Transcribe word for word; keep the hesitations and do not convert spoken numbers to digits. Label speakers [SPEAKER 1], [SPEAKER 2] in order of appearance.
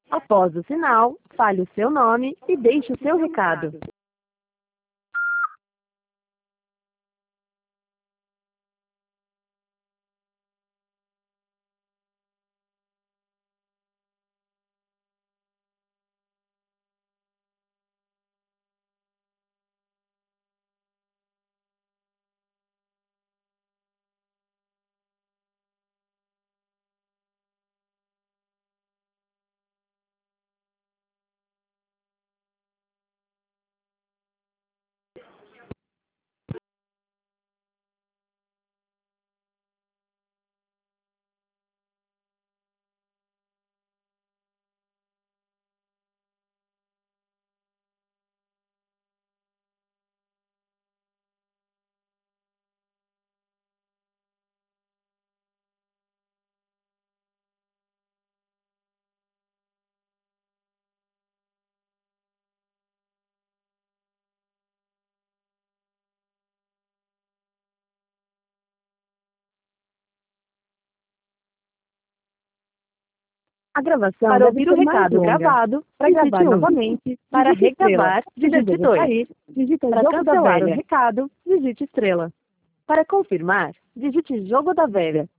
[SPEAKER 1] Após o sinal, fale o seu nome e deixe o seu recado. A gravação
[SPEAKER 2] Para
[SPEAKER 1] deve
[SPEAKER 2] ouvir o
[SPEAKER 1] ser mais
[SPEAKER 2] recado
[SPEAKER 1] longa.
[SPEAKER 2] gravado,
[SPEAKER 1] Para
[SPEAKER 2] digite
[SPEAKER 1] gravar
[SPEAKER 2] um.
[SPEAKER 1] novamente,
[SPEAKER 2] Para
[SPEAKER 1] digite estrela.
[SPEAKER 2] regravar,
[SPEAKER 1] Se
[SPEAKER 2] digite
[SPEAKER 1] deseja
[SPEAKER 2] dois.
[SPEAKER 1] sair, digite
[SPEAKER 2] Para
[SPEAKER 1] jogo da
[SPEAKER 2] cancelar o
[SPEAKER 1] velha.
[SPEAKER 2] recado, digite estrela.
[SPEAKER 1] Para confirmar, digite jogo da velha.